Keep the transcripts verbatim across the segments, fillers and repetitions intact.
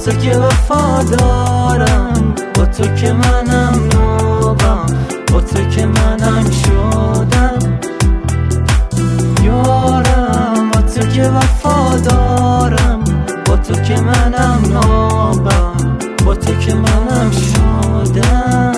تو که وفادارم، با تو که منم نوبم، با تو که منم شدم یارم. با تو که وفادارم، با تو که منم نوبم، با تو که منم شدم.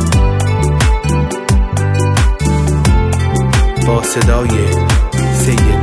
با صدای سید